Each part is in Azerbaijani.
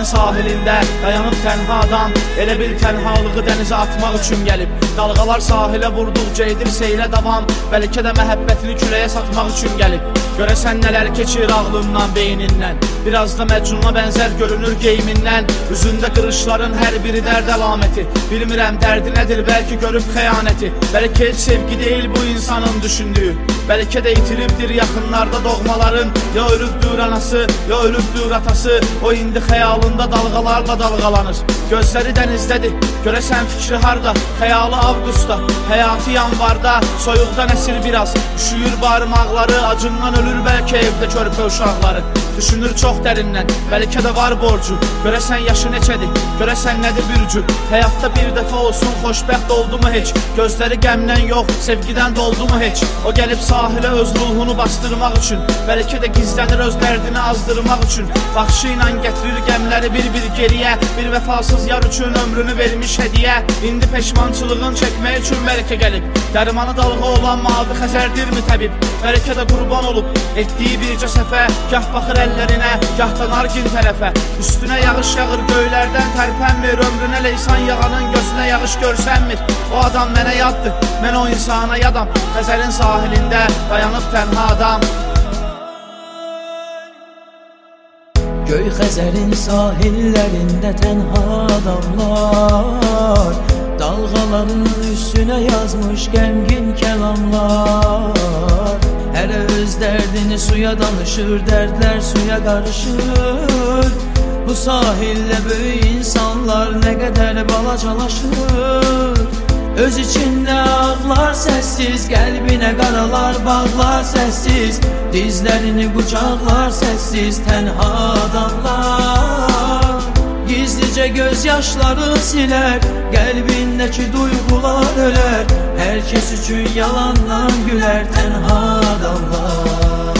Xəzərin sahilində dayanıb tənha adam, elə bil tənhalığı dənizə atmaq üçün gəlib. Dalğalar sahilə vurduqca edir seylə davam, bəlkə də məhəbbətini küləyə satmaq üçün gəlib. Görəsən nələr keçir ağlından, beynindən, biraz da Məcnuna bənzər görünür geyimindən. Üzündə qırışların hər biri dərd əlaməti, bilmirəm dərdi nədir, bəlkə görüb xəyanəti. Bəlkə heç sevgi deyil bu insanın düşündüyü, bəlkə də itiribdir yaxınlarda doğmaların. Ya ölübdür anası, ya ölübdür atası, o indi xəyalında dalğalarla dalğalanır. Gözləri dənizdədir, görəsən fikri harda, xəyalı avqustda, həyatı yanvarda, soyuqdan əsir biraz, üşüyür barmaqları, acından ölür bəlkə evdə körpə uşaqları. Düşünür çox dərindən, bəlkə də var borcu, görəsən yaşı neçədir, görəsən nədir bürcü. Həyatda bir dəfə olsun xoşbəxt oldu mu heç, gözləri qəmdən yox, sevgidən doldu mu heç. O gəlib sahilə öz ruhunu bastırmaq üçün, bəlkə də gizlənir öz dərdini azdırmaq üçün. Baxışı ilə gətirir qəmləri bir-bir geriyə, bir vəfasız yar üçün ömrünü vermiş hədiyə. İndi peşmançılığın çəkmək üçün bəlkə gəlib, dərmanı dalğa olan mavi Xəzərdirmi təbib. Bəlkə də qurban olub etdiyi bircə səfə, gah baxır əllərinə, gah da nargin tərəfə. Üstünə yağış yağır göylərdən tərpənmir, ömrünə leysan yağanın gözünə yağış görsənmir. O adam mənə yaddır, mən o insana yadam, Xəzərin sahilində dayanıb tənha adam. Göy Xəzərin sahillərində tənha adamlar, dalğaların üstünə yazmış qəmgin kəlamlar. Hərə öz dərdini suya danışır, dərdlər suya qarışır. Bu sahildə böyük insanlar nə qədər balacalaşır. Öz içində ağlar səssiz, qəlbinə qaralar bağlar səssiz, dizlərini qucaqlar səssiz, tənha adamlar. Gizlicə göz yaşları silər, qəlbindəki duyğular ölər. Hər kəs üçün yalandan gülər, tənha adamlar.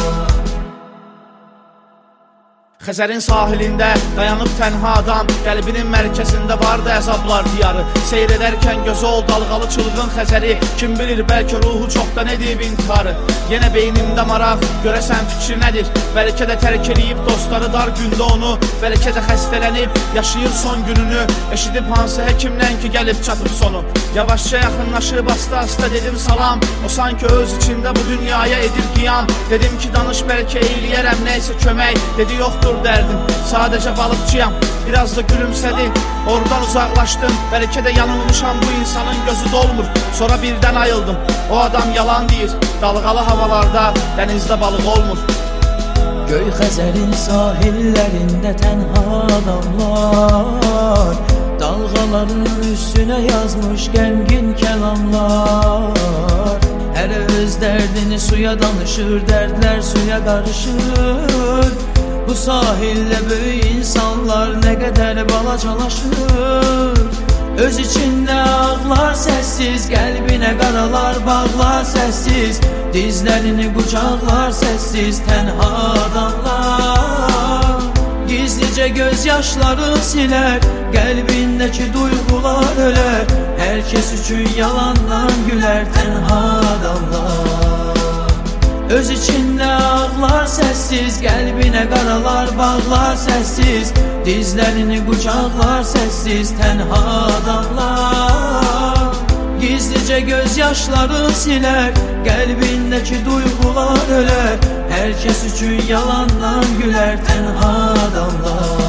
Xəzərin sahilində dayanıb tənha adam, qəlbinin mərkəzində vardı əzablar diyarı. Seyr edərkən gözü ol dalğalı çılğın Xəzəri, kim bilir bəlkə ruhu çoxdan edib intiharı. Yenə beynimdə maraq, görəsən fikri nədir, bəlkə də tərk eləyib dostları dar gündə onu, bəlkə də xəstələnib yaşayır son gününü. Eşidib hansı həkimdən ki gəlib çatıb sonu, yavaşca yaxınlaşıb asta-asta dedim salam. O sanki öz içində bu dünyaya edir qiyam. Dedim ki danış bəlkə eyləyərəm nəysə kömək, dedi yoxdur dərdim, sadəcə balıqçıyam. Biraz da gülümsədi, oradan uzaqlaşdım, bəlkə də yanılmışam, bu insanın gözü dolmur. Sonra birdən ayıldım, o adam yalan deyir, dalğalı havalarda dənizdə balıq olmur. Göy Xəzərin sahillərində tənha adamlar, dalğaların üstünə yazmış qəmgin kəlamlar. Hərə öz dərdini suya danışır, dərdlər suya qarışır. Bu sahildə böyük insanlar nə qədər balacalaşır. Öz içində ağlar səssiz, qəlbinə qaralar bağlar səssiz, dizlərini qucaqlar səssiz, tənha adamlar. Gizlicə göz yaşları silər, qəlbindəki duyğular ölər. Hər kəs üçün yalandan gülər, tənha adamlar. Öz içində ağlar səssiz, qəlbinə qaralar bağlar səssiz, dizlərini qucaqlar səssiz, tənha adamlar. Gizlicə göz yaşları silər, qəlbindəki duyğular ölər. Hər kəs üçün yalandan gülər, tənha adamlar.